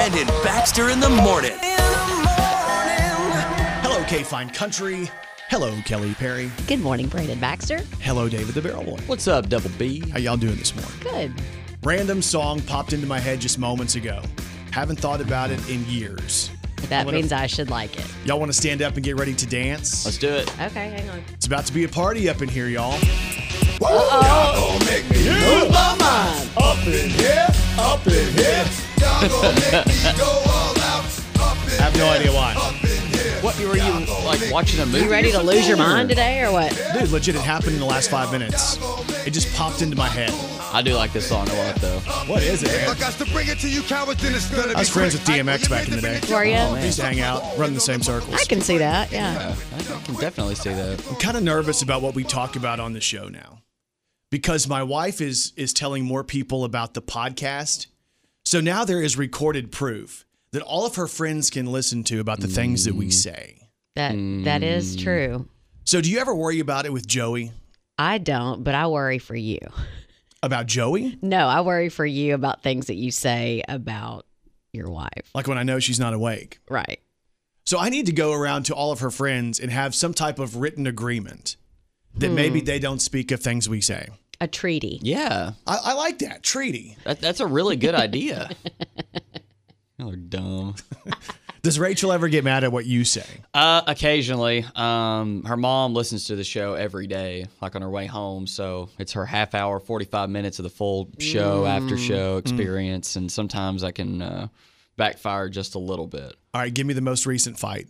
Brandon Baxter in the morning. Hello, K-Fine Country. Hello, Kelly Perry. Good morning, Brandon Baxter. Hello, David the Barrel Boy. What's up, Double B? How y'all doing this morning? Good. Random song popped into my head just moments ago. Haven't thought about it in years. That means I should like it. Y'all want to stand up and get ready to dance? Let's do it. Okay, hang on. It's about to be a party up in here, y'all. Y'all gon' make me lose my mind. Up in here, up in here. Y'all gon' make me go all out. Up in I have no idea why. Up in here. What were you like watching a movie? You ready to lose your mind today or what? Dude, legit, it happened in the last 5 minutes. It just popped into my head. I do like this song a lot, though. What is it, man? I got to bring it to you, cowards, then it's gonna be I was friends with quick. DMX back in the day. Were you? We used to hang out, run the same circles. I can see that, yeah. I can definitely see that. I'm kind of nervous about what we talk about on the show now because my wife is telling more people about the podcast. So now there is recorded proof that all of her friends can listen to about the things that we say. That is true. So do you ever worry about it with Joey? I don't, but I worry for you. About Joey? No, I worry for you about things that you say about your wife. Like when I know she's not awake. Right. So I need to go around to all of her friends and have some type of written agreement that maybe they don't speak of things we say. A treaty. Yeah, I like that. Treaty. that's a really good idea. Y'all are dumb. Does Rachel ever get mad at what you say? Occasionally. Her mom listens to the show every day, like on her way home. So it's her half hour, 45 minutes of the full show, after show experience. And sometimes I can backfire just a little bit. All right, give me the most recent fight.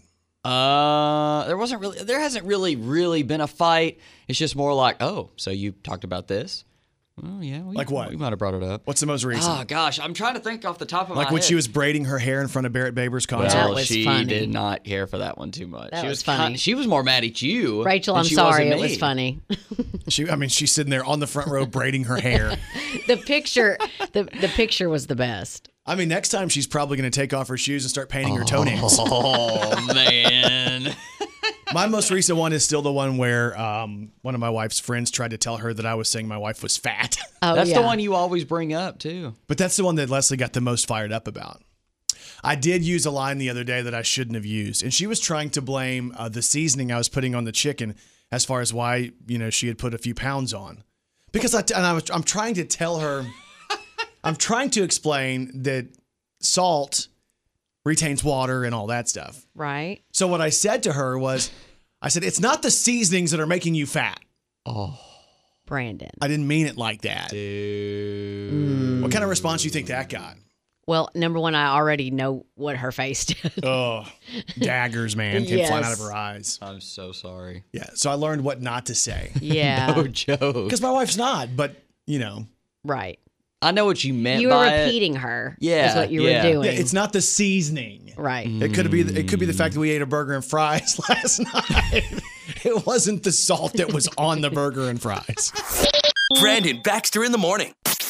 There hasn't really been a fight. It's just more like, oh, so you talked about this? Oh, yeah. Like what? We might have brought it up. What's the most recent? Oh, gosh. I'm trying to think off the top of my Like head. when she was braiding her hair in front of Barrett Baber's concert? That Well, was she funny. did not care for that one too much. That She was was funny. She was more mad at you. Rachel, than I'm she sorry. at It me. was funny. She's sitting there on the front row braiding her hair. The picture was the best. I mean, next time she's probably going to take off her shoes and start painting her toenails. Oh, man. My most recent one is still the one where one of my wife's friends tried to tell her that I was saying my wife was fat. Oh, That's yeah. the one you always bring up, too. But that's the one that Leslie got the most fired up about. I did use a line the other day that I shouldn't have used, and she was trying to blame the seasoning I was putting on the chicken as far as why she had put a few pounds on. Because I'm trying to tell her, I'm trying to explain that salt retains water and all that stuff. Right. So what I said to her was, I said, it's not the seasonings that are making you fat. Brandon. I didn't mean it like that. Dude. What kind of response do you think that got? Well, number one, I already know what her face did. Oh, daggers, man, came flying out of Yes. her eyes. I'm so sorry. Yeah, so I learned what not to say. Yeah. No joke. Because my wife's not, but, Right. I know what you meant You were by it. repeating her. Yeah, Is what you yeah. were doing. yeah, it's not the seasoning. Right. It could be the fact that we ate a burger and fries last night. It wasn't the salt that was on the burger and fries. Brandon Baxter in the morning.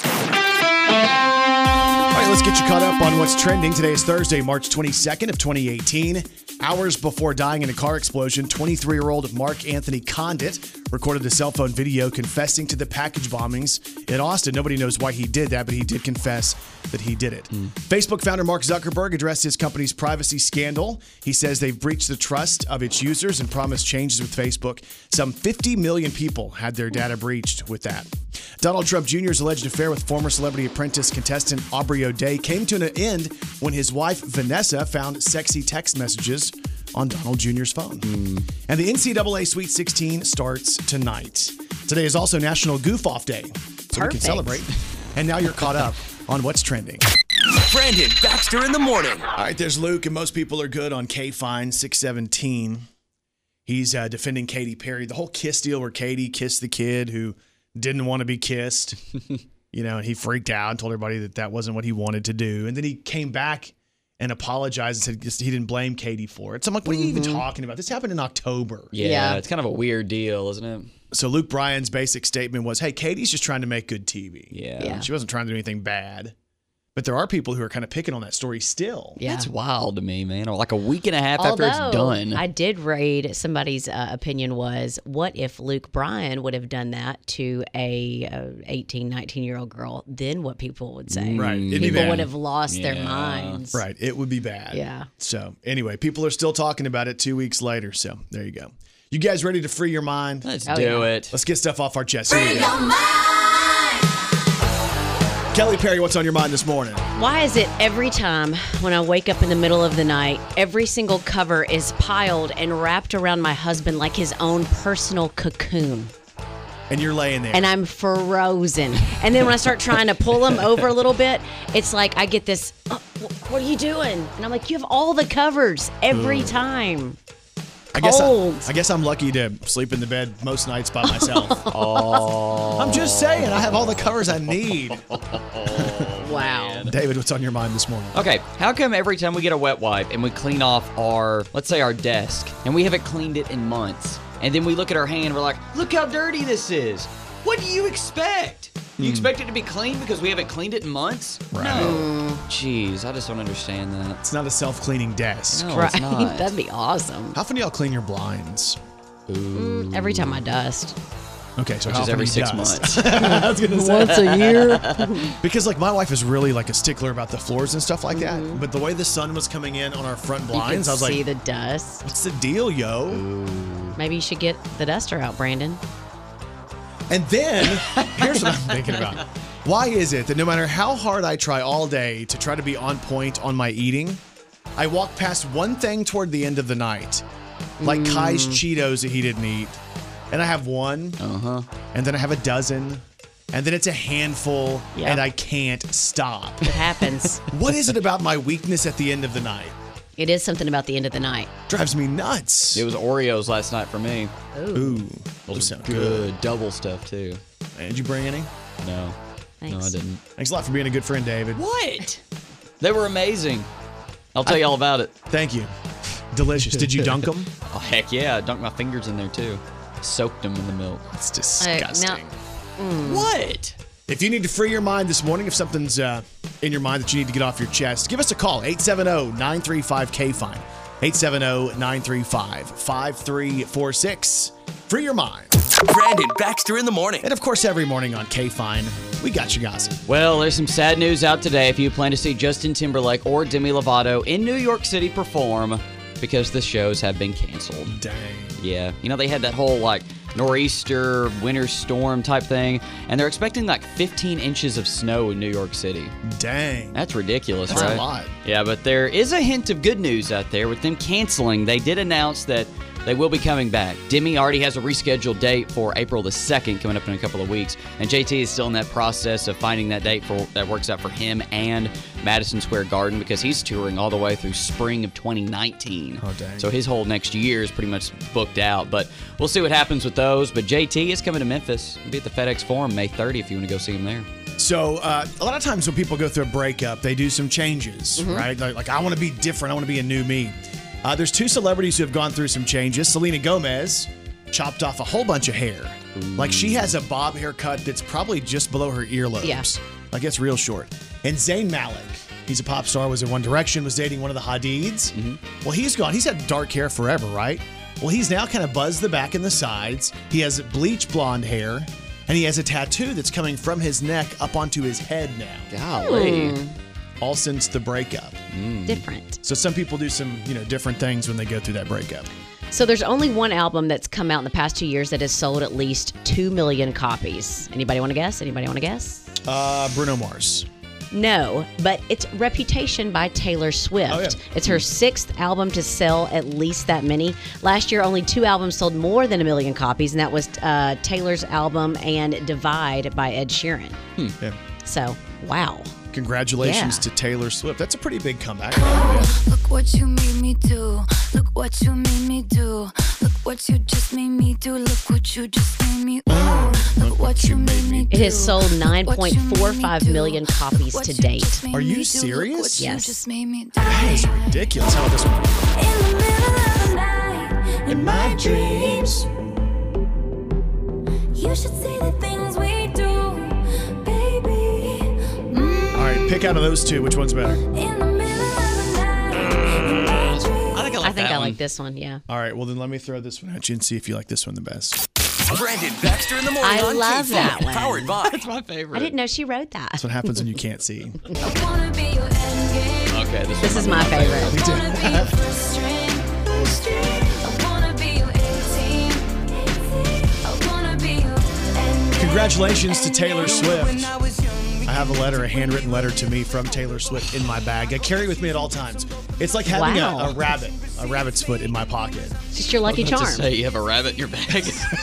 All right, let's get you caught up on what's trending. Today is Thursday, March 22nd of 2018. Hours before dying in a car explosion, 23-year-old Mark Anthony Condit recorded a cell phone video confessing to the package bombings in Austin. Nobody knows why he did that, but he did confess that he did it. Facebook founder Mark Zuckerberg addressed his company's privacy scandal. He says they've breached the trust of its users and promised changes with Facebook. Some 50 million people had their data breached with that. Donald Trump Jr.'s alleged affair with former Celebrity Apprentice contestant Aubrey O'Day came to an end when his wife, Vanessa, found sexy text messages on Donald Jr.'s phone. And the NCAA Sweet 16 starts tonight. Today is also National Goof Off Day, so we can Perfect. celebrate. And now you're caught up on what's trending. Brandon Baxter in the morning. All right, there's Luke, and most people are good on K-Fine 617. He's defending Katy Perry. The whole kiss deal where Katy kissed the kid who didn't want to be kissed, and he freaked out and told everybody that that wasn't what he wanted to do. And then he came back and apologized and said he didn't blame Katy for it. So I'm like, what are you even talking about? This happened in October. Yeah, it's kind of a weird deal, isn't it? So Luke Bryan's basic statement was, hey, Katie's just trying to make good TV. Yeah. Yeah. She wasn't trying to do anything bad. But there are people who are kind of picking on that story still. Yeah. That's wild to me, man. Or like a week and a half after it's done. I did read somebody's opinion was, what if Luke Bryan would have done that to a 18, 19-year-old girl? Then what people would say. Right. It'd be People bad. would have lost their minds. Right. It would be bad. Yeah. So anyway, people are still talking about it 2 weeks later. So there you go. You guys ready to free your mind? Let's do it. Let's get stuff off our chest. Here we go. Kelly Perry, what's on your mind this morning? Why is it every time when I wake up in the middle of the night, every single cover is piled and wrapped around my husband like his own personal cocoon? And you're laying there. And I'm frozen. And then when I start trying to pull him over a little bit, it's like I get this, oh, what are you doing? And I'm like, you have all the covers every time. I guess I'm lucky to sleep in the bed most nights by myself. I'm just saying, I have all the covers I need. Wow. David, what's on your mind this morning? Okay, how come every time we get a wet wipe and we clean off our, let's say our desk, and we haven't cleaned it in months, and then we look at our hand, we're like, look how dirty this is. What do you expect? You expect it to be clean because we haven't cleaned it in months? Right. No. Jeez, I just don't understand that. It's not a self-cleaning desk. No, Right. it's not. That'd be awesome. How often do y'all clean your blinds? Every time I dust. Okay, so Which how is often every he 6 does? months. I was gonna say. Once a year. Because like my wife is really like a stickler about the floors and stuff like that. But the way the sun was coming in on our front You blinds, can I was see like, the dust. what's the deal, yo? Maybe you should get the duster out, Brandon. And then, here's what I'm thinking about. Why is it that no matter how hard I try all day to try to be on point on my eating, I walk past one thing toward the end of the night, like Kai's Cheetos that he didn't eat, and I have one, and then I have a dozen, and then it's a handful, Yep. and I can't stop. It happens. What is it about my weakness at the end of the night? It is something about the end of the night. Drives me nuts. It was Oreos last night for me. Ooh, those Those sound are good. good. Double stuff, too. Did you bring any? No. Thanks. No, I didn't. Thanks a lot for being a good friend, David. What? They were amazing. I'll tell you all about it. Thank you. Delicious. Did you dunk them? Oh, heck yeah. I dunked my fingers in there, too. Soaked them in the milk. It's disgusting. What? If you need to free your mind this morning, if something's in your mind that you need to get off your chest, give us a call, 870-935-KFINE, 870-935-5346. Free your mind. Brandon Baxter in the morning. And of course, every morning on KFINE, we got you gossip. Well, there's some sad news out today if you plan to see Justin Timberlake or Demi Lovato in New York City perform because the shows have been canceled. Dang. Yeah. You know, they had that whole, like, nor'easter, winter storm type thing, and they're expecting, like, 15 inches of snow in New York City. Dang. That's ridiculous, That's right? a lot. Yeah, but there is a hint of good news out there. With them canceling, they did announce that they will be coming back. Demi already has a rescheduled date for April the 2nd coming up in a couple of weeks. And JT is still in that process of finding that date that works out for him and Madison Square Garden because he's touring all the way through spring of 2019. Oh, dang. So his whole next year is pretty much booked out. But we'll see what happens with those. But JT is coming to Memphis. He'll be at the FedEx Forum May 30 if you want to go see him there. So a lot of times when people go through a breakup, they do some changes, right? Like I want to be different. I want to be a new me. There's two celebrities who have gone through some changes. Selena Gomez chopped off a whole bunch of hair. Like she has a bob haircut that's probably just below her earlobes. Yeah. Like it's real short. And Zayn Malik, he's a pop star, was in One Direction, was dating one of the Hadids. Well, he's gone. He's had dark hair forever, right? Well, he's now kind of buzzed the back and the sides. He has bleach blonde hair. And he has a tattoo that's coming from his neck up onto his head now. Golly. All since the breakup. Different. So some people do some, different things when they go through that breakup. So there's only one album that's come out in the past 2 years that has sold at least 2 million copies. Anybody want to guess? Bruno Mars. No, but it's Reputation by Taylor Swift. Oh, yeah. It's her 6th album to sell at least that many. Last year, only 2 albums sold more than 1 million copies, and that was Taylor's album and Divide by Ed Sheeran. Yeah. So, wow. Congratulations Yeah. to Taylor Swift. That's a pretty big comeback. Look what you made me do. Look what you made me do. Look what you just made me do. Look what you just made me. Ooh. Look what you made me do. It has sold Look what you made me 9.45 do. million copies Look what to you date. just made Are you me do. Look serious? what you Yes. just made me do. That is ridiculous. How about this one? In the middle of the night, in my dreams, you should see the things we do, baby. All right, Pick out of those two, which one's better? In the middle of the night. I think I one. like this one, yeah. All right, well then let me throw this one at you and see if you like this one the best. Brandon Baxter in the morning I on love K-Funk, that one. Powered by. That's my favorite. I didn't know she wrote that. That's what happens when you can't see. I wanna be your endgame. Okay, This is my favorite. I wanna be your first string. I wanna be your 18. I wanna be your endgame. Congratulations to Taylor Swift. I have a handwritten letter to me from Taylor Swift in my bag. I carry it with me at all times. It's like having Wow. a rabbit's foot in my pocket. It's just your lucky To charm. say you have a rabbit in your bag.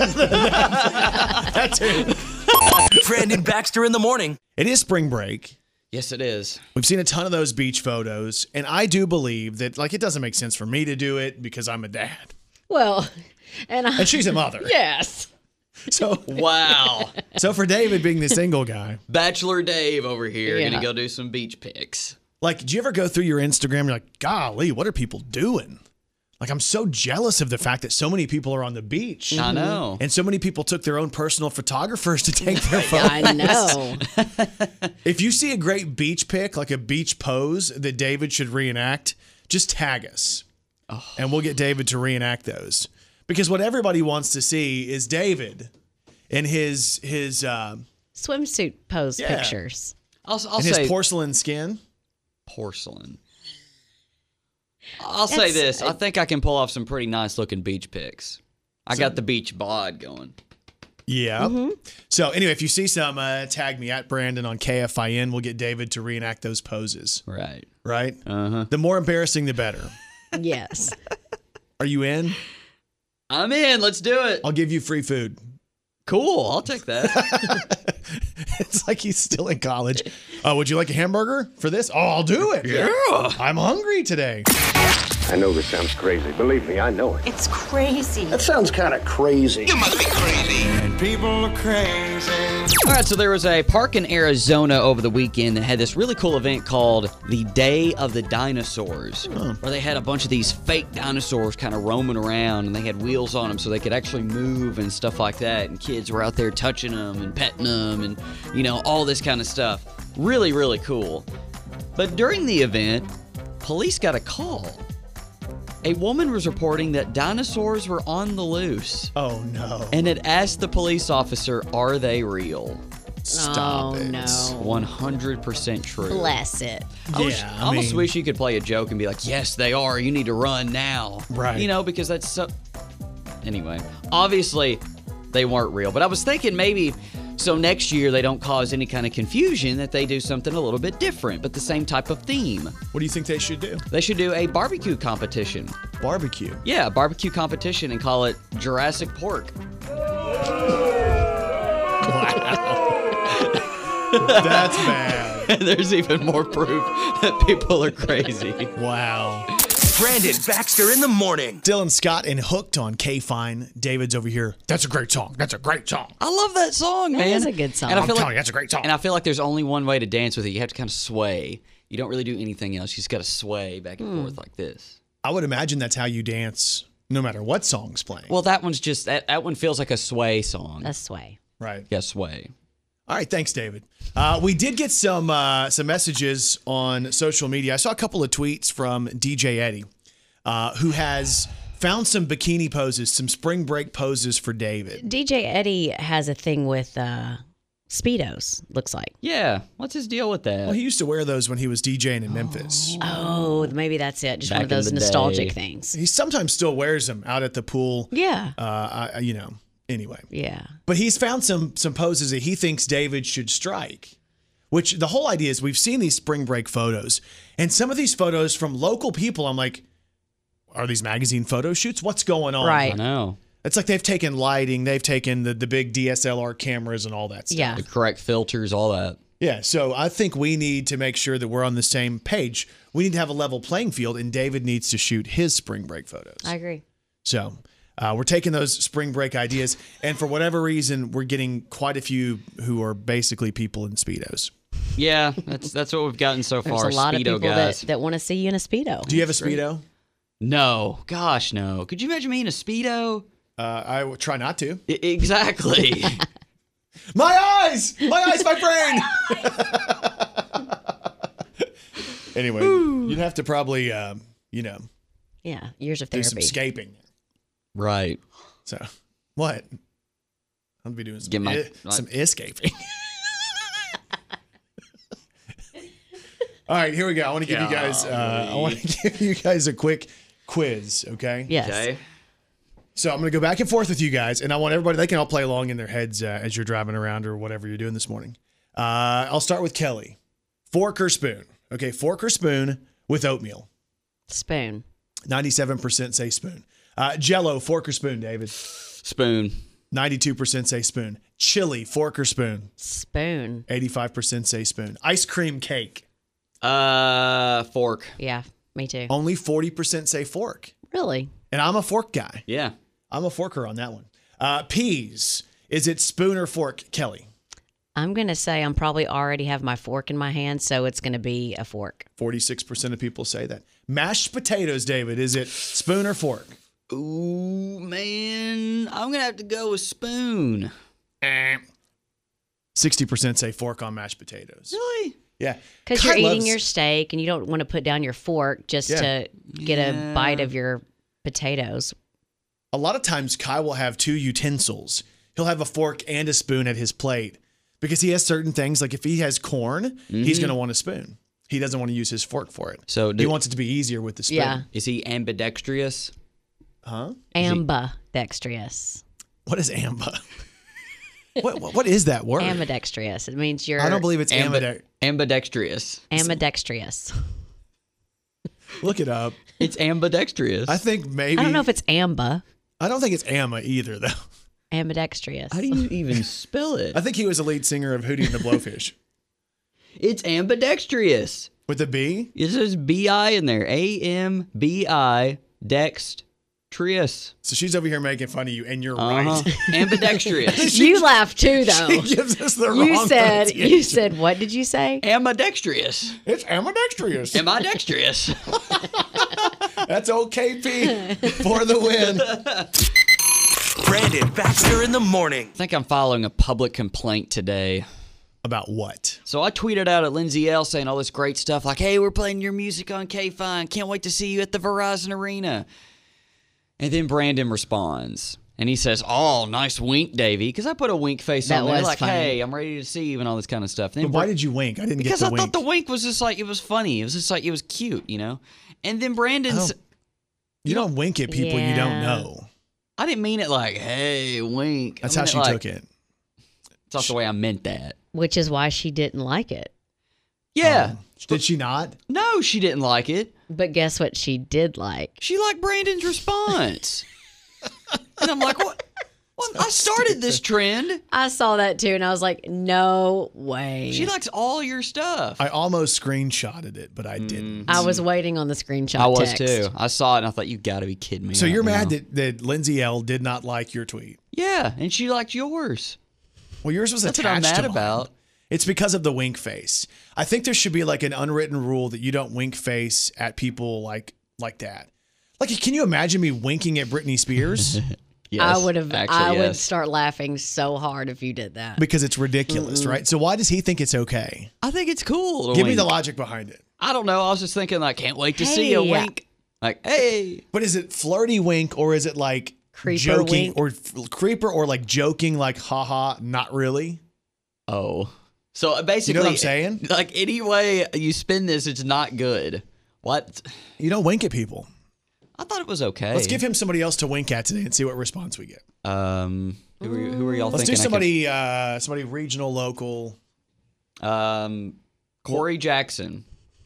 That too. Brandon Baxter in the morning. It is spring break. Yes, it is. We've seen a ton of those beach photos, and I do believe that it doesn't make sense for me to do it because I'm a dad Well, and and she's a mother. yes. So Wow. for David being the single guy, Bachelor Dave over here Yeah. gonna go do some beach pics. like, do you ever go through your Instagram and you're like, golly, what are people doing? Like, I'm so jealous of the fact that so many people are on the beach. I know. And so many people took their own personal photographers to take their photos. I know. If you see a great beach pic, like a beach pose that David should reenact, just tag us. And we'll get David to reenact those. Because what everybody wants to see is David in his Swimsuit pose Yeah. pictures. I'll in his say porcelain skin. porcelain. I'll say this. I think I can pull off some pretty nice looking beach pics. I got the beach bod going. Yeah. So anyway, if you see some, tag me at Brandon on KFIN. We'll get David to reenact those poses. Right. Right? The more embarrassing, the better. Yes. Are you in? I'm in. Let's do it. I'll give you free food. Cool. I'll take that. It's like he's still in college. Would you like a hamburger for this? Oh, I'll do it. Yeah. I'm hungry today. I know this sounds crazy. Believe me, I know it. It's crazy. That sounds kind of crazy. You must be crazy. And people are crazy. All right, so there was a park in Arizona over the weekend that had this really cool event called the Day of the Dinosaurs, where they had a bunch of these fake dinosaurs kind of roaming around, and they had wheels on them so they could actually move and stuff like that, and kids were out there touching them and petting them and, you know, all this kind of stuff. Really, really cool. But during the event, police got a call. A woman was reporting that dinosaurs were on the loose Oh, no. and had asked the police officer, are they real? Stop oh, it. no. 100% true. Bless it. I almost wish you could play a joke and be like, yes, they are. You need to run now. Right. You know, because that's so... Anyway, obviously, they weren't real. But I was thinking maybe... So next year, they don't cause any kind of confusion, that they do something a little bit different, but the same type of theme. What do you think they should do? They should do a barbecue competition. Barbecue. Yeah, a barbecue competition and call it Jurassic Pork. That's bad. There's even more proof that people are crazy. Wow. Brandon Baxter in the morning. Dylan Scott and Hooked on K-Fine. David's over here. That's a great song. That's a great song. I love that song, man. is a good song. And I I'm feel telling like you, that's a great song. And I feel like there's only one way to dance with it. You have to kind of sway. You don't really do anything else. You just got to sway back and forth like this. I would imagine that's how you dance no matter what song's playing. Well, that one's just that one feels like a sway song. A sway. Right. Yeah, sway. All right, thanks, David. We did get some messages on social media. I saw a couple of tweets from DJ Eddie, who has found some bikini poses, some spring break poses for David. DJ Eddie has a thing with Speedos, looks like. Yeah. What's his deal with that? Well, he used to wear those when he was DJing in Memphis. Oh, maybe that's it. Just Back one of in those the nostalgic day. things. He sometimes still wears them out at the pool. Yeah. Anyway. Yeah. But he's found some poses that he thinks David should strike, which the whole idea is we've seen these spring break photos, and some of these photos from local people, I'm like, are these magazine photo shoots? What's going on? Right. I know. It's like they've taken lighting, they've taken the big DSLR cameras and all that stuff. Yeah. The correct filters, all that. Yeah, so I think we need to make sure that we're on the same page. We need to have a level playing field, and David needs to shoot his spring break photos. I agree. So we're taking those spring break ideas, and for whatever reason, we're getting quite a few who are basically people in Speedos. Yeah, that's what we've gotten so There's far. a lot Speedo of people guys. that want to see you in a Speedo. Do you have a Speedo? No, gosh, no. Could you imagine me in a Speedo? I would try not to. Exactly. My eyes, my brain. Anyway, you'd have to probably, Yeah, years of do some therapy. escaping. Right. So, what? I'll be doing Get some, my- some escaping. All right, here we go. I want to give you guys. I want to give you guys a quick quiz. Okay. Yes. Okay. So I'm going to go back and forth with you guys, and I want everybody. They can all play along in their heads as you're driving around or whatever you're doing this morning. I'll start with Kelly. Fork or spoon? Okay, fork or spoon with oatmeal. Spoon. 97% say spoon. Jello, fork or spoon, David? Spoon. 92% say spoon. Chili, fork or spoon? Spoon. 85% say spoon. Ice cream cake. Fork. Yeah, me too. Only 40% say fork. Really? And I'm a fork guy. Yeah. I'm a forker on that one. Peas. Is it spoon or fork, Kelly? I'm going to say I'm probably already have my fork in my hand, so it's going to be a fork. 46% of people say that. Mashed potatoes, David. Is it spoon or fork? Ooh, man. I'm going to have to go with spoon. 60% say fork on mashed potatoes. Really? Yeah. Because you're Kai eating loves- your steak and you don't want to put down your fork just to get a bite of your potatoes. A lot of times, Kai will have two utensils. He'll have a fork and a spoon at his plate because he has certain things. Like if he has corn, he's going to want a spoon. He doesn't want to use his fork for it. So he wants it to be easier with the spoon. Yeah. Is he ambidextrous? Huh? Ambidextrous. What is amba? what is that word? Ambidextrous. It means you're I don't believe it's Ambidextrous. ambidextrous. Look it up. It's ambidextrous. I think maybe. I don't know if it's amba. I don't think it's Amma either, though. Ambidextrous. How do you even spell it? I think he was the lead singer of Hootie and the Blowfish. It's ambidextrous. With a B? It says B-I in there. A-M-B-I dextrous. So she's over here making fun of you, and you're right. Ambidextrous. You laughed too, though. She gives us the You wrong said. You pronunciation. said. What did you say? Ambidextrous. It's ambidextrous. Am I dexterous? That's OKP for the win. Brandon Baxter in the morning. I think I'm following a public complaint today. About what? So I tweeted out at Lindsay L saying all this great stuff like, hey, we're playing your music on K-Fine. Can't wait to see you at the Verizon Arena. And then Brandon responds. And he says, oh, nice wink, Davey. Because I put a wink face That on there was like, funny. hey, I'm ready to see you and all this kind of stuff. And then But why did you wink? I didn't get because the I wink. thought the wink was just like, it was funny. It was just like, it was cute, you know? And then Brandon's, You don't wink at people you don't Yeah. know. I didn't mean it like, hey, wink. That's I how meant she like, took it. It's not the way I meant that. Which is why she didn't like it. Yeah. Did she not? No, she didn't like it. But guess what? She did like. She liked Brandon's response. And I'm like, what? Well, I started this trend. I saw that too, and I was like, no way. She likes all your stuff. I almost screenshotted it, but I didn't. I was waiting on the screenshot. I was text. too. I saw it and I thought, you got to be kidding me. So right you're mad now. that Lindsay L did not like your tweet. Yeah, and she liked yours. Well, yours was That's what I'm attached mad to mine. about. It's because of the wink face. I think there should be like an unwritten rule that you don't wink face at people like that. Like, can you imagine me winking at Britney Spears? Yes, I would have. actually, I would yes. start laughing so hard if you did that. Because it's ridiculous, right? So why does he think it's okay? I think it's cool. to Give me wink. the logic behind it. I don't know. I was just thinking, like, can't wait to see a Hey. wink. Like, hey. But is it flirty wink or is it like Creeper joking wink? or creeper or like joking like haha, not really? Oh. So basically, You know what I'm saying? Like, any way you spin this, it's not good. What? You don't wink at people. I thought it was okay. Let's give him somebody else to wink at today and see what response we get. Who are y'all Let's thinking? do somebody regional, local. Corey Jackson.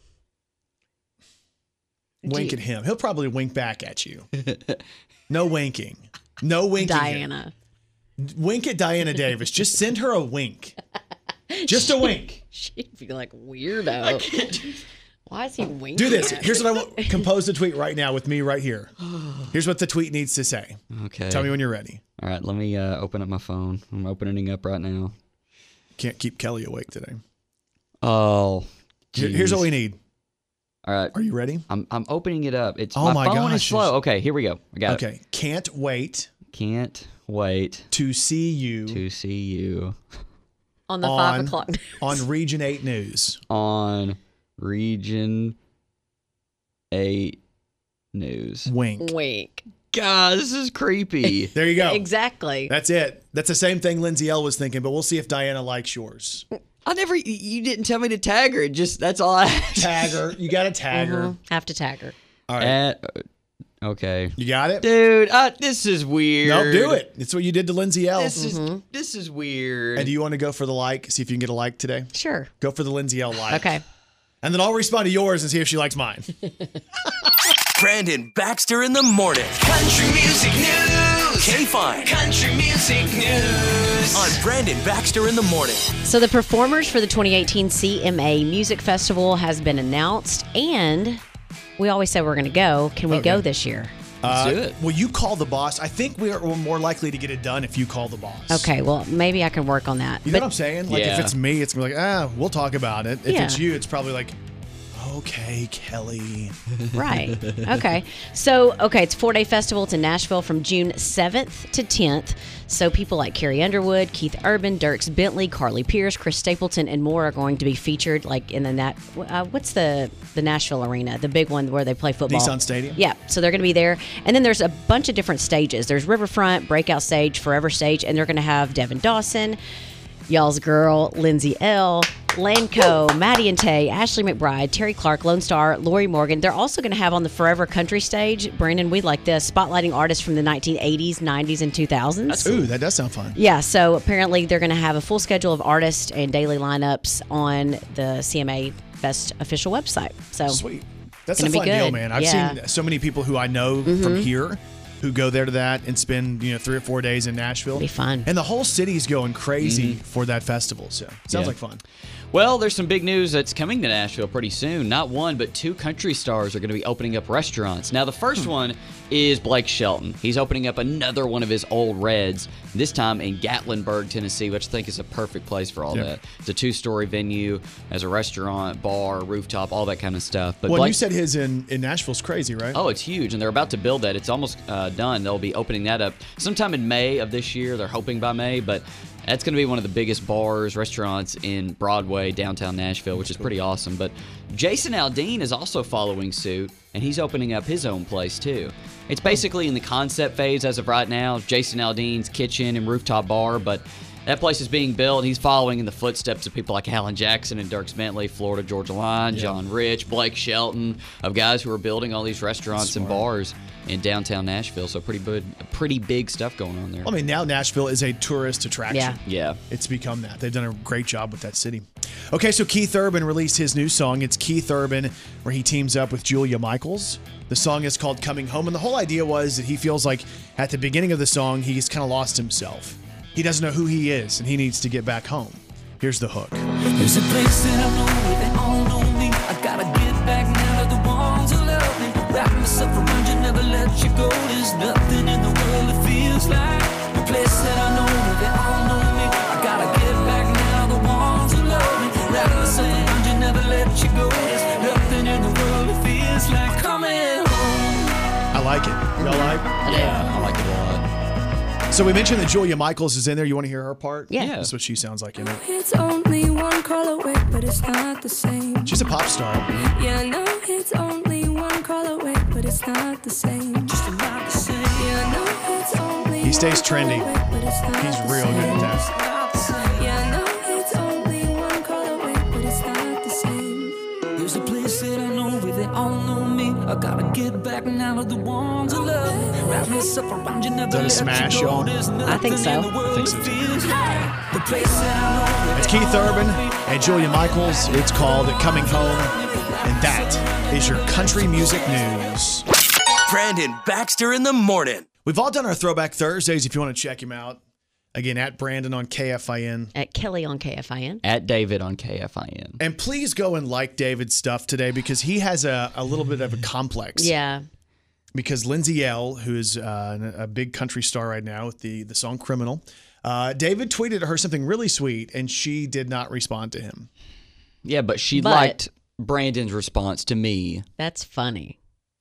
Wink at him. He'll probably wink back at you. No winking. No winking. Diana. Wink at Diana Davis. Just send her a wink. Just a wink. She'd be like weirdo. Why is he winking? Do this. at Here's me? what I want. Compose the tweet right now with me right here. Here's what the tweet needs to say. Okay. Tell me when you're ready. All right, let me open up my phone. I'm opening up right now. Can't keep Kelly awake today. Oh, Here's what we need. All right. Are you ready? I'm opening it up. It's Oh my my phone is gosh. slow. Okay, here we go. I got it. Okay. Can't wait Can't wait to see you to see you on the on 5 o'clock. on Region 8 News. on Region CMA News. Wink. Wink. God, this is creepy. There you go. Exactly. That's it. That's the same thing Lindsay L was thinking, but we'll see if Diana likes yours. You didn't tell me to tag her. That's all I asked. Tag her. You got to tag her. Have to tag her. All right. Okay. You got it? Dude, this is weird. No, do it. It's what you did to Lindsay L. This is weird. And do you want to go for the like? See if you can get a like today? Sure. Go for the Lindsay L like. Okay. And then I'll respond to yours and see if she likes mine. Brandon Baxter in the morning. Country music news. K-Fine. Country music news. On Brandon Baxter in the morning. So the performers for the 2018 CMA Music Festival has been announced, and we always say we're going to go. Can we go this year? Let's do it. Well, you call the boss. I think we're more likely to get it done if you call the boss. Okay, well, maybe I can work on that. You know what I'm saying? Like, Yeah. if it's me, it's going to be like, we'll talk about it. If Yeah. it's you, it's probably like, okay, Kelly. Right. Okay. So, it's a 4-day festival. It's in Nashville from June 7th to 10th. So people like Carrie Underwood, Keith Urban, Dierks Bentley, Carly Pierce, Chris Stapleton, and more are going to be featured like in the what's the Nashville arena, the big one where they play football. Nissan Stadium? Yeah. So they're going to be there. And then there's a bunch of different stages. There's Riverfront, Breakout Stage, Forever Stage, and they're going to have Devin Dawson, y'all's girl, Lindsay L., Lanco, Maddie and Tay, Ashley McBride, Terry Clark, Lone Star, Lori Morgan. They're also going to have on the Forever Country stage, Brandon, we like this, spotlighting artists from the 1980s, 90s, and 2000s. Ooh, that does sound fun. Yeah, so apparently they're going to have a full schedule of artists and daily lineups on the CMA Fest official website. So Sweet. That's Gonna a be fun deal, good. man. I've Yeah. seen so many people who I know from here who go there to that and spend 3 or 4 days in Nashville. Be fun. And the whole city's going crazy for that festival. So it sounds Yeah. like fun. Well, there's some big news that's coming to Nashville pretty soon. Not one, but 2 country stars are going to be opening up restaurants. Now, the first one is Blake Shelton. He's opening up another one of his old Reds, this time in Gatlinburg, Tennessee, which I think is a perfect place for all that. It's a 2-story venue, has a restaurant, bar, rooftop, all that kind of stuff. But Well, Blake, you said his in Nashville's crazy, right? oh, it's huge, and they're about to build that. It's almost done. They'll be opening that up sometime in May of this year. They're hoping by May, but that's going to be one of the biggest bars, restaurants in Broadway, downtown Nashville, which is pretty awesome. But Jason Aldean is also following suit, and he's opening up his own place, too. It's basically in the concept phase as of right now, Jason Aldean's kitchen and rooftop bar, but that place is being built. He's following in the footsteps of people like Alan Jackson and Dierks Bentley, Florida Georgia Line, John Rich, Blake Shelton, of guys who are building all these restaurants and bars in downtown Nashville. So pretty big stuff going on there. I mean, now Nashville is a tourist attraction. Yeah. Yeah. It's become that. They've done a great job with that city. Okay, so Keith Urban released his new song. It's Keith Urban, where he teams up with Julia Michaels. The song is called Coming Home, and the whole idea was that he feels like at the beginning of the song, he's kind of lost himself. He doesn't know who he is, and he needs to get back home. Here's the hook. There's a place that I know where they all know me. I gotta get back now to the ones who love me. Wrap myself around you, never let you go. There's nothing in the world that feels like the place that I know where they all know me. I gotta get back now to the ones who love me. Wrap myself around you, never let you go. There's nothing in the world that feels like coming home. I like it. Y'all like? Yeah, I like it a lot. So we mentioned that Julia Michaels is in there. You want to hear her part? Yeah. That's what she sounds like in it. It's only one call away, but it's not the same. She's a pop star. Yeah, I know it's only one call away, but it's not the same. Just not the same. Yeah, I know it's only He stays one call trendy. away, but it's not He's the real same. good at that. Just not the same. Yeah, I know it's only one call away, but it's not the same. There's a place that I know where they all know me. I gotta get back now to the ones who love me. Wrap myself around you, never that a let smash, you go. y'all? There's I think nothing so. in the world I think so, that too. feels like the place that I know where It's they Keith all Urban know me. and Julia Michaels. It's called Coming Home. And that is your country music news. Brandon Baxter in the morning. We've all done our Throwback Thursdays if you want to check him out. Again, at Brandon on KFIN. At Kelly on KFIN. At David on KFIN. And please go and like David's stuff today because he has a little bit of a complex. Yeah. Because Lindsay L., who is a big country star right now with the song Criminal, David tweeted at her something really sweet, and she did not respond to him. Yeah, but she But- liked Brandon's response to me. That's funny.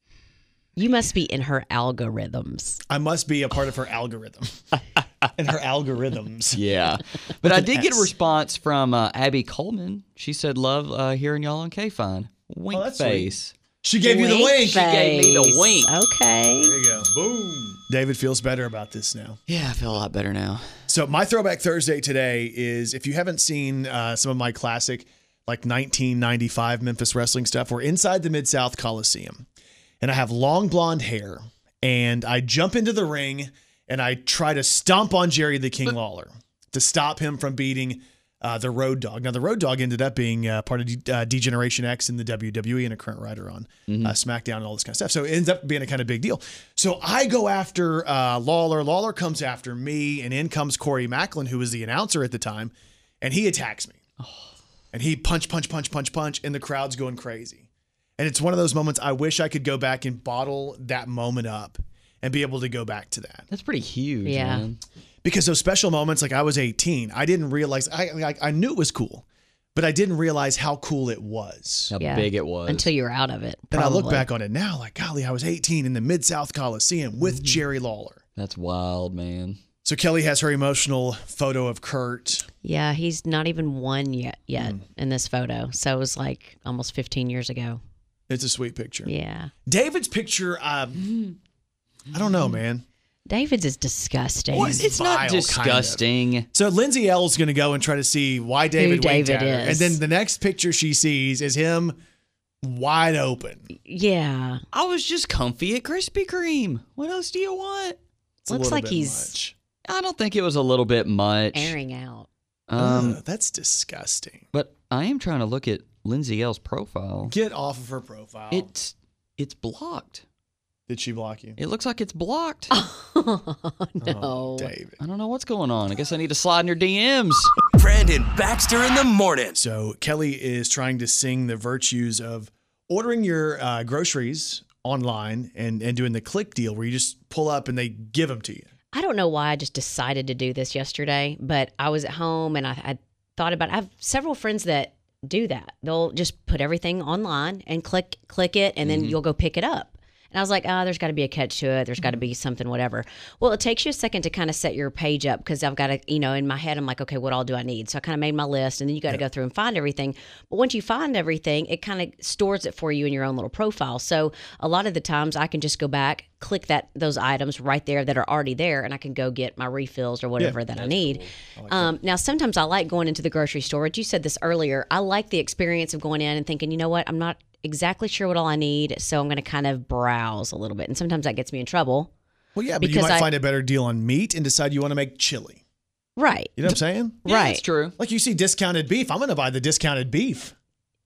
You must be in her algorithms. I must be a part of her algorithm. And her algorithms. Yeah. But I did get a S. response from Abby Coleman. She said, love hearing y'all on K-Fine. Wink Oh, that's face. She gave you the wink. She gave me the wink. Okay. There you go. Boom. David feels better about this now. Yeah, I feel a lot better now. So my Throwback Thursday today is, if you haven't seen some of my classic, like 1995 Memphis wrestling stuff, we're inside the Mid-South Coliseum. And I have long blonde hair. And I jump into the ring and I try to stomp on Jerry the King Lawler to stop him from beating the Road Dogg. Now, the Road Dogg ended up being part of D-Generation X in the WWE and a current writer on SmackDown and all this kind of stuff. So it ends up being a kind of big deal. So I go after Lawler. Lawler comes after me, and in comes Corey Macklin, who was the announcer at the time, and he attacks me. And he punch, and the crowd's going crazy. And it's one of those moments I wish I could go back and bottle that moment up and be able to go back to that. That's pretty huge, Yeah. man. Because those special moments, like I was 18, I didn't realize, I knew it was cool, but I didn't realize how cool it was. How big it was. Until you were out of it. And I look probably. back on it now, like, golly, I was 18 in the Mid-South Coliseum with Jerry Lawler. That's wild, man. So Kelly has her emotional photo of Kurt. Yeah, he's not even one yet in this photo. So it was like almost 15 years ago. It's a sweet picture. Yeah. David's picture, I don't know, man. David's is disgusting. It's vile, not kind of. disgusting. So Lindsay L's going to go and try to see why David winked David at her. is. And then the next picture she sees is him wide open. Yeah. I was just comfy at Krispy Kreme. What else do you want? It's a Looks little like bit he's much. I don't think it was a little bit much. airing out. That's disgusting. But I am trying to look at Lindsay L's profile. Get off of her profile. It's blocked. Did she block you? It looks like it's blocked. No. Oh, David. I don't know what's going on. I guess I need to slide in your DMs. Brandon Baxter in the morning. So Kelly is trying to sing the virtues of ordering your groceries online and doing the click deal where you just pull up and they give them to you. I don't know why I just decided to do this yesterday, but I was at home and I thought about it. I have several friends that do that. They'll just put everything online and click it, and then you'll go pick it up. And I was like, there's got to be a catch to it. There's got to be something, whatever. Well, it takes you a second to kind of set your page up because I've got to, in my head, I'm like, okay, what all do I need? So I kind of made my list, and then you got to go through and find everything. But once you find everything, it kind of stores it for you in your own little profile. So a lot of the times I can just go back, click those items right there that are already there, and I can go get my refills or whatever that I need. Cool. Now, sometimes I like going into the grocery store. You said this earlier. I like the experience of going in and thinking, you know what, I'm not exactly sure what all I need, so I'm going to kind of browse a little bit. And sometimes that gets me in trouble. Well, yeah, but you might find a better deal on meat and decide you want to make chili. Right. You know what I'm saying? Yeah, Right. that's true. Like you see discounted beef, I'm going to buy the discounted beef.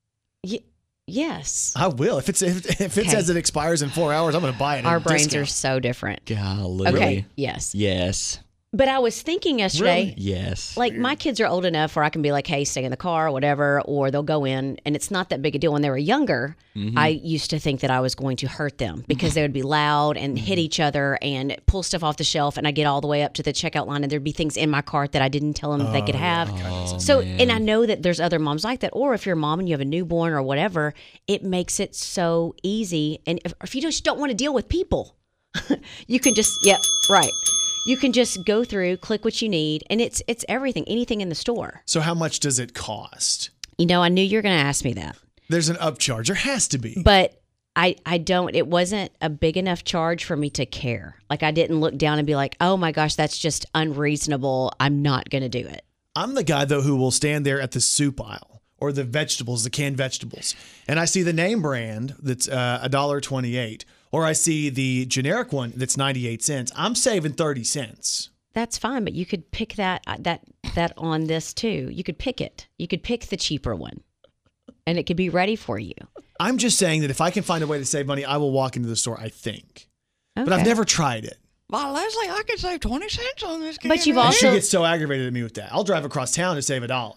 Yes. I will. If it says it expires in 4 hours, I'm going to buy it. Our brains are so different. Golly. Okay. Yes. Yes. But I was thinking yesterday, Yes. like my kids are old enough where I can be like, hey, stay in the car or whatever, or they'll go in and it's not that big a deal. When they were younger, I used to think that I was going to hurt them because they would be loud and hit each other and pull stuff off the shelf. And I get all the way up to the checkout line and there'd be things in my cart that I didn't tell them that they could have. So, and I know that there's other moms like that. Or if you're a mom and you have a newborn or whatever, it makes it so easy. And if you just don't want to deal with people, you can just, right. You can just go through, click what you need, and it's everything, anything in the store. So how much does it cost? I knew you were going to ask me that. There's an upcharge. There has to be. But I don't, it wasn't a big enough charge for me to care. Like I didn't look down and be like, oh my gosh, that's just unreasonable. I'm not going to do it. I'm the guy, though, who will stand there at the soup aisle or the vegetables, the canned vegetables, and I see the name brand that's $1.28. Or I see the generic one that's 98 cents. I'm saving 30 cents. That's fine, but you could pick that on this too. You could pick it. You could pick the cheaper one, and it could be ready for you. I'm just saying that if I can find a way to save money, I will walk into the store, I think. Okay. But I've never tried it. Well, Leslie, I could save 20 cents on this. But you've And also she gets so aggravated at me with that. I'll drive across town to save $1.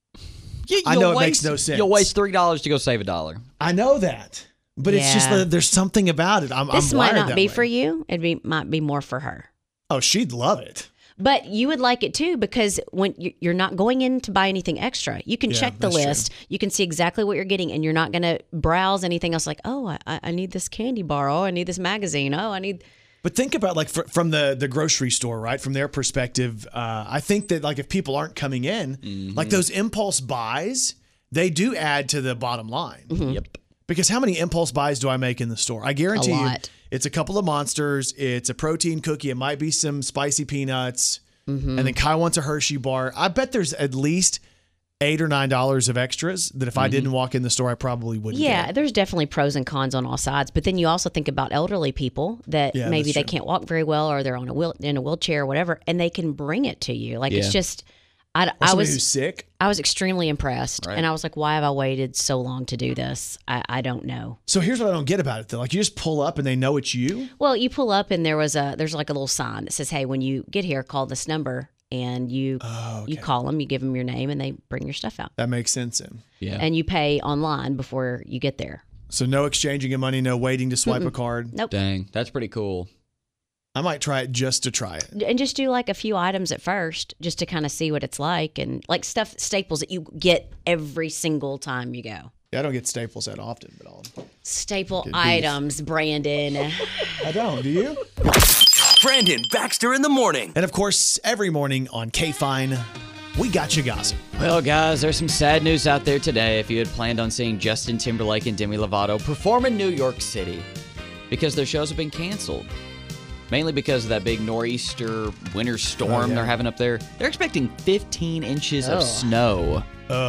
I You'll know it waste, makes no sense. You'll waste $3 to go save $1. I know that. But it's just Yeah. that there's something about it. this I'm might wired not that be way. for you. Might be more for her. Oh, she'd love it. But you would like it too because when you're not going in to buy anything extra, you can Yeah, check the that's true. list. You can see exactly what you're getting, and you're not going to browse anything else like, oh, I need this candy bar. Oh, I need this magazine. Oh, I need. But think about like from the grocery store, right? From their perspective, I think that like if people aren't coming in, like those impulse buys, they do add to the bottom line. Yep. Because how many impulse buys do I make in the store? I guarantee you lot. it's a couple of Monsters, it's a protein cookie, it might be some spicy peanuts, and then Kai wants a Hershey bar. I bet there's at least $8 or $9 of extras that if I didn't walk in the store, I probably wouldn't Yeah, get. there's definitely pros and cons on all sides. But then you also think about elderly people that Yeah, maybe that's they true. can't walk very well, or they're on in a wheelchair or whatever, and they can bring it to you. Like, it's Yeah. just, Or I somebody who's was sick. extremely impressed. Right. And I was like, why have I waited so long to do this? I don't know. So here's what I don't get about it though. Like you just pull up and they know it's you. Well, you pull up and there's like a little sign that says, hey, when you get here, call this number. And you call them, you give them your name, and they bring your stuff out. That makes sense then. Yeah. And you pay online before you get there. So no exchanging of money, no waiting to swipe a card. Nope. Dang, that's pretty cool. I might try it just to try it. And just do like a few items at first, just to kind of see what it's like, and like staples that you get every single time you go. Yeah, I don't get Staples that often, but I'll. Staple Good beef. items, Brandon. I don't. Do you? Brandon Baxter in the morning. And of course, every morning on K-Fine, we got you gossip. Well, guys, there's some sad news out there today if you had planned on seeing Justin Timberlake and Demi Lovato perform in New York City, because their shows have been canceled. Mainly because of that big nor'easter winter storm they're having up there. They're expecting 15 inches of snow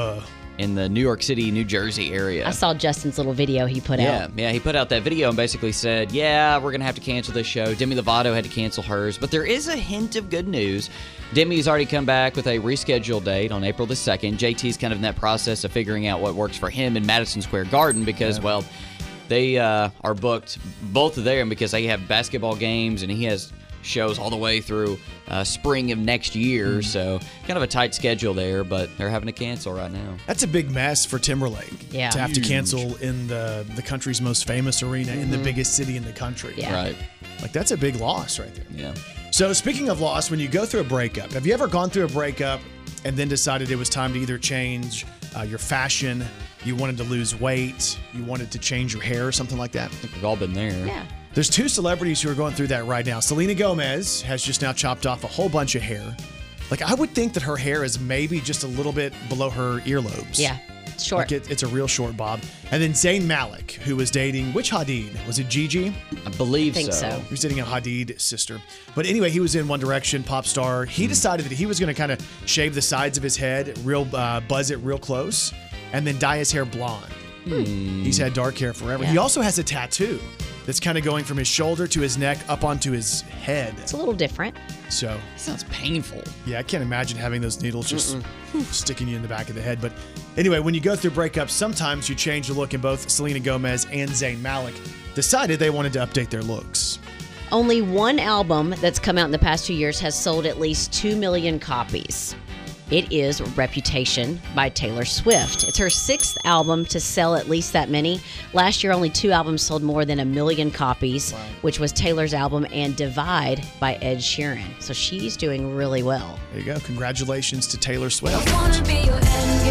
in the New York City, New Jersey area. I saw Justin's little video he put out. Yeah, he put out that video and basically said, yeah, we're going to have to cancel this show. Demi Lovato had to cancel hers, but there is a hint of good news. Demi's already come back with a rescheduled date on April the 2nd. JT's kind of in that process of figuring out what works for him in Madison Square Garden because, well, they are booked, both of them, because they have basketball games and he has shows all the way through spring of next year. So kind of a tight schedule there, but they're having to cancel right now. That's a big mess for Timberlake. Yeah. To have to cancel in the country's most famous arena in the biggest city in the country. Yeah. Right. Like, that's a big loss right there. Yeah. So, speaking of loss, when you go through a breakup, have you ever gone through a breakup and then decided it was time to either change your fashion, you wanted to lose weight, you wanted to change your hair or something like that? I think we've all been there. Yeah. There's two celebrities who are going through that right now. Selena Gomez has just now chopped off a whole bunch of hair. Like, I would think that her hair is maybe just a little bit below her earlobes. Yeah. It's short. Like it's a real short bob. And then Zayn Malik, who was dating, which Hadid? Was it Gigi? I believe Think so. He was dating a Hadid sister. But anyway, he was in One Direction, pop star. He decided that he was going to kind of shave the sides of his head, buzz it real close, and then dye his hair blonde. He's had dark hair forever. Yeah. He also has a tattoo that's kind of going from his shoulder to his neck up onto his head. It's a little different. So, Sounds painful. yeah, I can't imagine having those needles just sticking you in the back of the head. But anyway, when you go through breakups, sometimes you change the look, and both Selena Gomez and Zayn Malik decided they wanted to update their looks. Only one album that's come out in the past 2 years has sold at least 2 million copies. It is Reputation by Taylor Swift. It's her 6th album to sell at least that many. Last year, only 2 albums sold more than 1 million copies, which was Taylor's album and Divide by Ed Sheeran. So she's doing really well. There you go. Congratulations to Taylor Swift. I wanna be your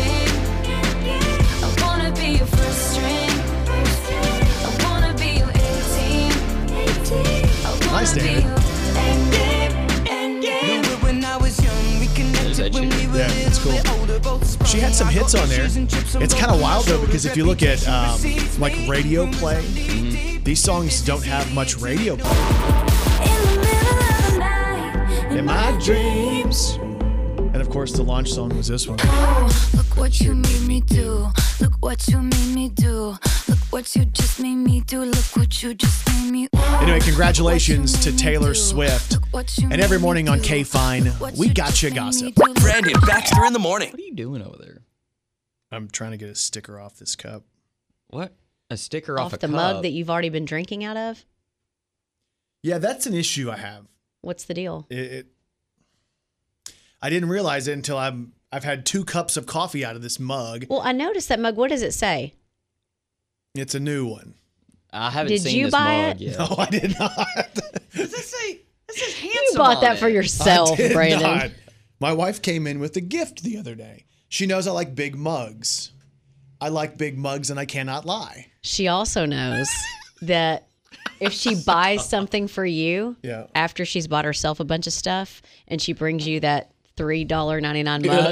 endgame. I wanna be your first string. I wanna be your 18. I wanna Nice, be David. your endgame. When I was young, we There's Ed connected when we Sheeran. were Yeah, that's cool. little, older, both sprung. She had some hits on there. It's kind of wild, though, because if you look at like radio play, these songs don't have much radio play. In the middle of the night, In my dreams. And of course, the launch song was this one. Oh, look what you made me do. Look what you made me do. Look what you just made me do. Look what you just made me do. Anyway, congratulations to Taylor Swift. And every morning on K-Fine, we got you gossip. Brandon Baxter in the morning. What are you doing over there? I'm trying to get a sticker off this cup. What? A sticker off a the cup? mug that you've already been drinking out of? Yeah, that's an issue I have. What's the deal? I didn't realize it until I've had 2 cups of coffee out of this mug. Well, I noticed that mug. What does it say? It's a new one. I haven't Did seen you this buy mug it? yet. No, I did not. Does this say? This is handsome. You bought on that for it. yourself, I did Brandon. not. My wife came in with a gift the other day. She knows I like big mugs. I like big mugs, and I cannot lie. She also knows that if she buys something for you Yeah. after she's bought herself a bunch of stuff and she brings you that $3.99 mug,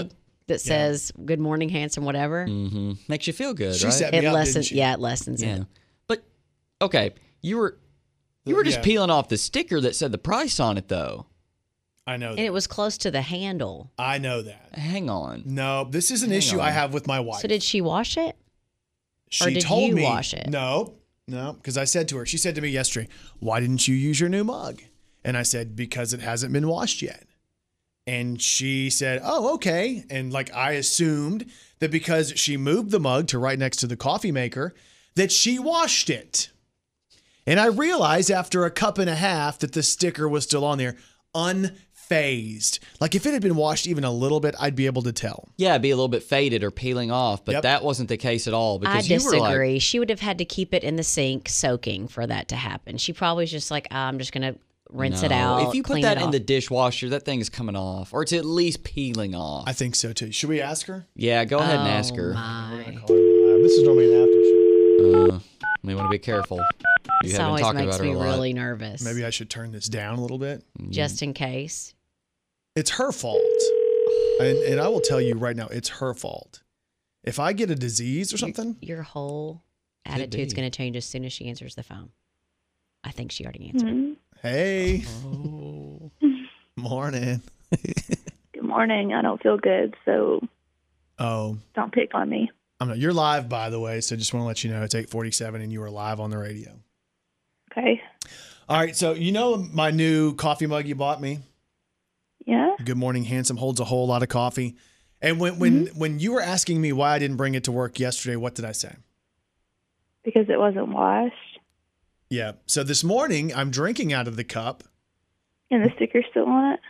that says "Good morning, handsome," whatever. Mm-hmm. Makes you feel good, She right? set me It up, lessens. didn't she? Yeah, it lessens Yeah. it. But okay, you were just Yeah. peeling off the sticker that said the price on it, though. I know And that. it was close to the handle. I know that. Hang on. No, this is an issue I have with my wife. So did she wash it? She did told you me, wash it? No, because I said to her, she said to me yesterday, why didn't you use your new mug? And I said, because it hasn't been washed yet. And she said, oh, okay. And like I assumed that because she moved the mug to right next to the coffee maker, that she washed it. And I realized after a cup and a half that the sticker was still on there, unfazed. Like if it had been washed even a little bit, I'd be able to tell. Yeah, it'd be a little bit faded or peeling off, but Yep. that wasn't the case at all. I Because you were like, disagree. She would have had to keep it in the sink soaking for that to happen. She probably was just like, I'm just going to rinse it no. out. If you put clean that it in off. the dishwasher, that thing is coming off, or it's at least peeling off. I think so too. Should we ask her? Yeah, go ahead and ask her. My. This is normally an after show. We want to be careful. You This have been always talking makes about her me a lot. really nervous. Maybe I should turn this down a little bit. just in case. It's her fault. And I will tell you right now, it's her fault. If I get a disease or something, Your whole Could attitude's be. going to change as soon as she answers the phone. I think she already answered. Mm-hmm. hey, morning. Good morning. I don't feel good, so Oh, don't pick on me. I'm not. You're live, by the way. So just want to let you know it's 8:47 and you are live on the radio. Okay. All right. So you know my new coffee mug you bought me. Yeah. Good Morning Handsome holds a whole lot of coffee. And when you were asking me why I didn't bring it to work yesterday, what did I say? Because it wasn't washed Yeah. So this morning I'm drinking out of the cup. and the sticker's still on it.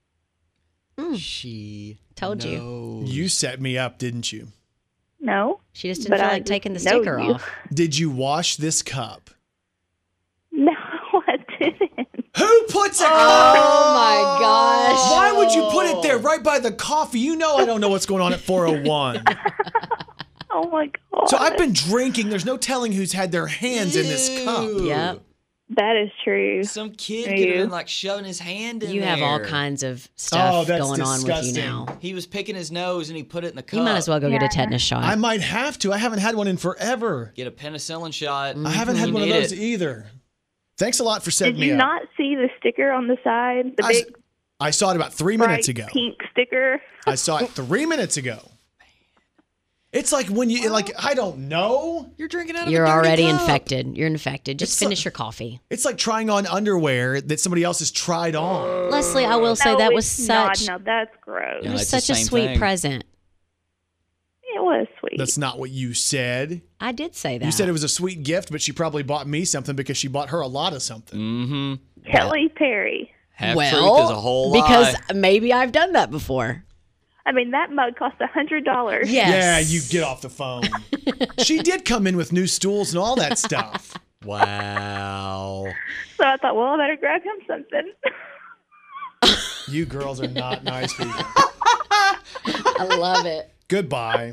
She Told you. knows. You set me up, didn't you? No. She just didn't But feel I like taking the just know sticker you. off. Did you wash this cup? No, I didn't. Who puts a Oh my gosh. Why would you put it there right by the coffee? You know I don't know what's going on at 401. Oh my god. So I've been drinking. There's no telling who's had their hands in this cup. Yep. That is true. Some kid Are could have you? been like shoving his hand in You there. have all kinds of stuff that's going on with disgusting. you now. He was picking his nose and he put it in the cup. You might as well go get a tetanus shot. I might have to. I haven't had one in forever. Get a penicillin shot. I haven't had You one of need those it. either. Thanks a lot for setting Did me you up. not see the sticker on the side? The I s- big I saw it about 3 minutes bright ago. pink sticker? I saw it 3 minutes ago. It's like when you I don't know. You're drinking out of You're a dirty already cup. infected. You're infected. Just It's finish like- your coffee. It's like trying on underwear that somebody else has tried on. Leslie, I will say No, that was it's not. such No, that's gross. it Yeah, was it's the such a same sweet thing. present. It was sweet. That's not what you said. I did say that. You said it was a sweet gift, but she probably bought me something because she bought her a lot of something. Mm-hmm. Kelly Perry. Half well, truth is a whole lie. because maybe I've done that before. I mean, that mug cost $100. Yes. Yeah, you get off the phone. She did come in with new stools and all that stuff. Wow. So I thought, well, I better grab him something. You girls are not nice people. I love it. Goodbye.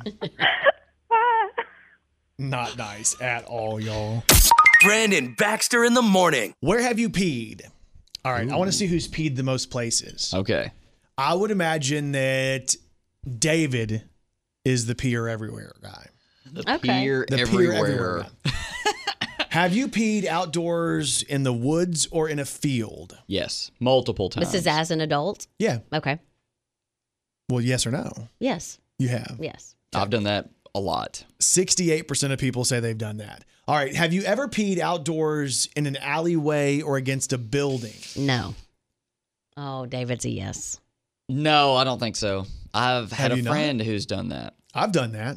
Not nice at all, y'all. Brandon Baxter in the morning. Where have you peed? All right, I want to see who's peed the most places. Okay. I would imagine that David is the peer everywhere guy. The Okay. peer The everywhere. peer everywhere guy. Have you peed outdoors in the woods or in a field? Yes, multiple times. This is as an adult? Yeah. Okay. Well, yes or no? Yes. You have. Yes. I've done that a lot. 68% of people say they've done that. All right. Have you ever peed outdoors in an alleyway or against a building? No. Oh, David's a yes. No, I don't think so. I've had Have a you not? friend who's done that. I've done that.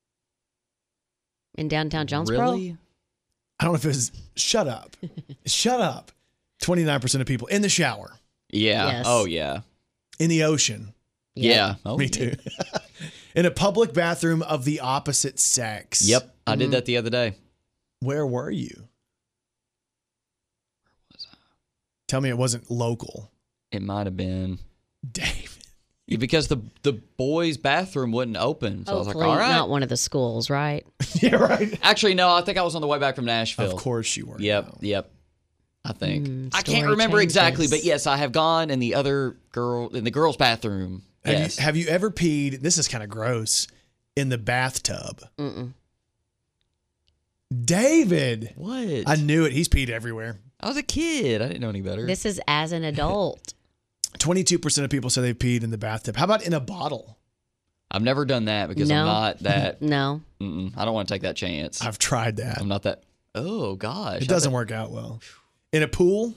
In downtown Jonesboro? Really? I don't know if it was shut up. Shut up. 29% of people in the shower, Yeah. Yes. Oh, yeah. in the ocean. Yeah. Oh, Me too. In a public bathroom of the opposite sex. Yep. I did that the other day. Where were you? Tell me it wasn't local. It might have been. David. Yeah, because the boys' bathroom wouldn't open. So I was Hopefully like, all right. not one of the schools, right? Yeah, right. Actually, no, I think I was on the way back from Nashville. Of course you were. Yep. Yep. I think. I story can't remember exactly, changes. but yes, I have gone in the other girls' bathroom Yes. Have you ever peed? This is kind of gross. In the bathtub. Mm-mm. David. What? I knew it. He's peed everywhere. I was a kid. I didn't know any better. This is as an adult. 22% of people say they've peed in the bathtub. How about in a bottle? I've never done that because No. I'm not that. No. I don't want to take that chance. I've tried that. I'm not that. Oh, gosh. It doesn't work out well. In a pool?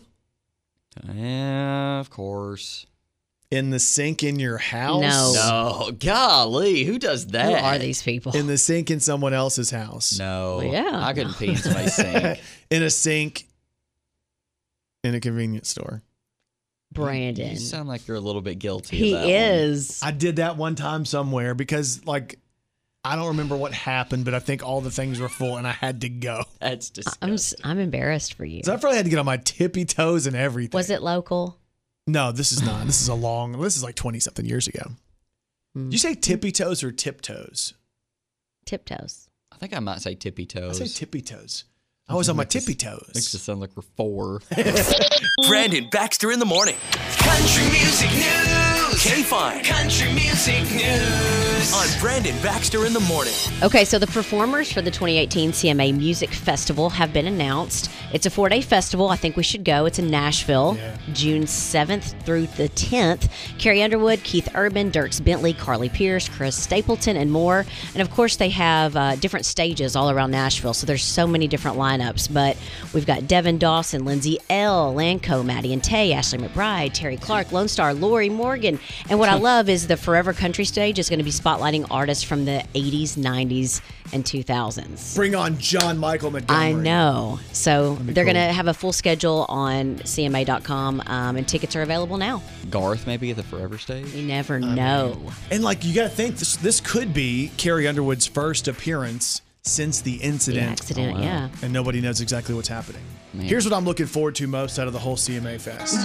Yeah, of course. In the sink in your house? No. No, golly, who does that? Who are these people? In the sink in someone else's house? No. Well, yeah. I couldn't pee in somebody's sink. In a sink in a convenience store? Brandon. You sound like you're a little bit guilty He of that one. is. I did that one time somewhere because, like, I don't remember what happened, but I think all the things were full and I had to go. That's disgusting. I'm embarrassed for you. So I probably had to get on my tippy toes and everything. Was it local? No, this is not. This is like 20-something years ago. Did you say tippy toes or tiptoes? Tiptoes. I think I might say tippy toes. I say tippy toes. I was on my tippy toes. Makes it sound like we're 4. Brandon Baxter in the morning. Country Music News. K-Fine. Country Music News. On Brandon Baxter in the morning. Okay, so the performers for the 2018 CMA Music Festival have been announced. It's a 4-day festival. I think we should go. It's in Nashville, June 7th through the 10th. Carrie Underwood, Keith Urban, Dierks Bentley, Carly Pierce, Chris Stapleton, and more. And of course, they have different stages all around Nashville. So there's so many different lineups. But we've got Devin Dawson, Lindsay L., Lanco, Maddie and Tay, Ashley McBride, Terry Clark, Lone Star, Lori Morgan. And what I love is the Forever Country stage is going to be spotlighting artists from the 80s, 90s, and 2000s. Bring on John Michael Montgomery. I know. So they're cool. going to have a full schedule on CMA.com, and tickets are available now. Garth maybe at the Forever stage? You never know. And like you got to think this could be Carrie Underwood's first appearance since the incident. The accident, yeah. And nobody knows exactly what's happening. Man. Here's what I'm looking forward to most out of the whole CMA Fest.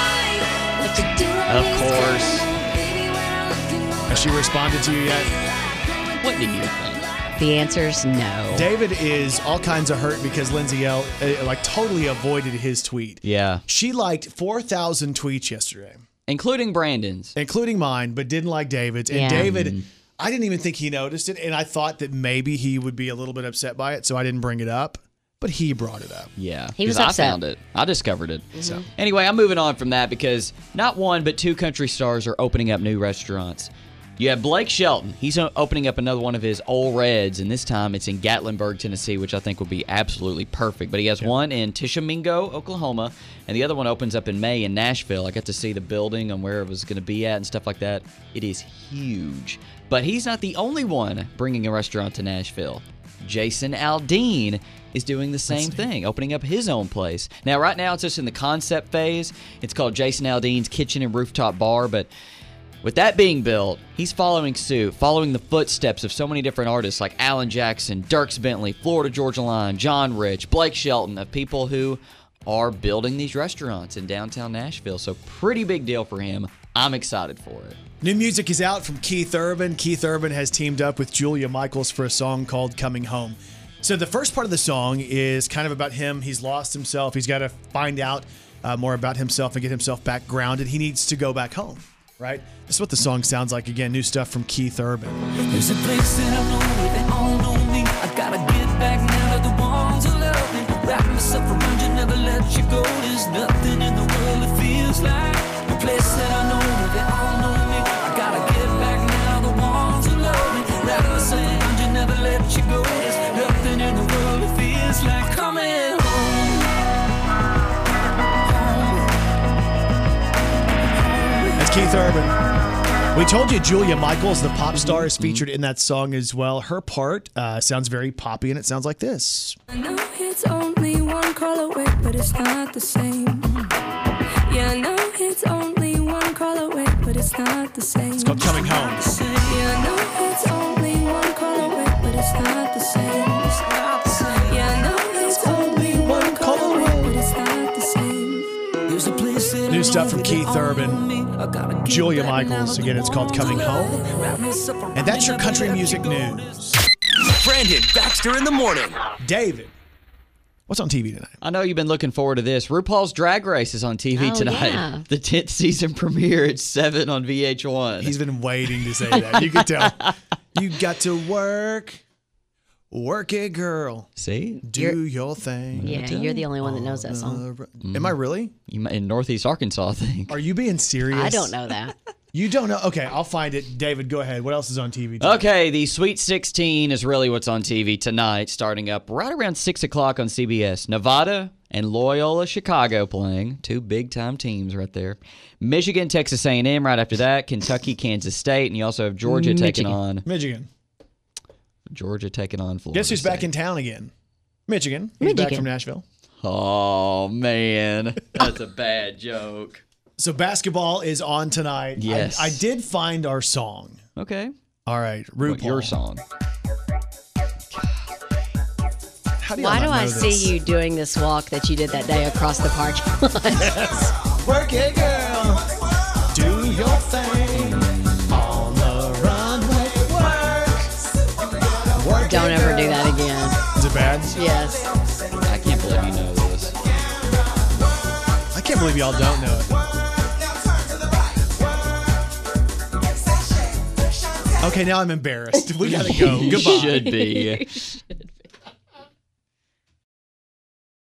Of course. Has she responded to you yet? What do you think? The answer's no. David is all kinds of hurt because Lindsay L. Totally avoided his tweet. Yeah. She liked 4,000 tweets yesterday. Including Brandon's. Including mine, but didn't like David's. And Yeah. David, I didn't even think he noticed it, and I thought that maybe he would be a little bit upset by it, so I didn't bring it up. But he brought it up. Yeah. He was 'cause upset. I found it. I discovered it. So Anyway, I'm moving on from that because not one but 2 country stars are opening up new restaurants. You have Blake Shelton. He's opening up another one of his Old Reds, and this time it's in Gatlinburg, Tennessee, which I think will be absolutely perfect. But he has one in Tishomingo, Oklahoma, and the other one opens up in May in Nashville. I got to see the building and where it was going to be at and stuff like that. It is huge. But he's not the only one bringing a restaurant to Nashville. Jason Aldean is doing the same thing, opening up his own place. Now, right now, it's just in the concept phase. It's called Jason Aldean's Kitchen and Rooftop Bar, but with that being built, he's following suit, following the footsteps of so many different artists like Alan Jackson, Dierks Bentley, Florida Georgia Line, John Rich, Blake Shelton, of people who are building these restaurants in downtown Nashville. So pretty big deal for him. I'm excited for it. new music is out from Keith Urban. Keith Urban has teamed up with Julia Michaels for a song called Coming Home. So the first part of the song is kind of about him. He's lost himself. He's got to find out more about himself and get himself back grounded. He needs to go back home, right? This is what the song sounds like. Again, new stuff from Keith Urban. There's a place that I know where they all know me. I gotta get back now to the ones who love me. Wrap myself around you, never let you go. There's nothing in the world that feels like a place that I know where they all know me. I gotta get back now to the ones who love me. Wrap myself around you, never let you go. There's nothing in the world that feels like coming home. That's Keith Urban. We told you Julia Michaels, the pop star, is featured in that song as well. Her part sounds very poppy, and it sounds like this. I know it's only one call away, but it's not the same. Yeah, I know it's only one call away, but it's not the same. It's called Coming Home. Yeah, I know it's only one call away, but it's not the same. Yeah, I know it's only one call away, but it's not the same. There's a place that New I stuff know from where they Keith all Urban. know me. I gotta get Julia back Michaels. now to Again, the it's called ones Coming who love Home. me. Wrap myself around And that's you, your never country let music you go. news. Brandon Baxter in the morning. David, What's on TV tonight? I know you've been looking forward to this. RuPaul's Drag Race is on TV Oh, tonight. yeah. The 10th season premiere at 7 on VH1. He's been waiting to say that. You can tell. You got to work. Work it, girl. See? Do your thing. Yeah, you're the only one that knows that song. Am I really? In Northeast Arkansas, I think. Are you being serious? I don't know that. You don't know? Okay, I'll find it. David, go ahead. What else is on TV tonight? Okay, the Sweet 16 is really what's on TV tonight, starting up right around 6 o'clock on CBS. Nevada and Loyola Chicago playing. Two big-time teams right there. Michigan, Texas A&M right after that. Kentucky, Kansas State. And you also have Georgia taking on... Michigan. Georgia taking on Florida Guess who's State. back in town again? Michigan. He's back from Nashville. Oh, man. That's a bad joke. So basketball is on tonight. Yes. I did find our song. Okay. All right, RuPaul. Your song. How do y'all Why not do I know see this? you doing this walk that you did that day across the parking lot? Work it, girl. Do your thing. On the runway. Work. Don't ever do that again. Is it bad? Yes. I can't believe you know this. I can't believe y'all don't know it. Okay, now I'm embarrassed. We gotta go. You Goodbye. should be.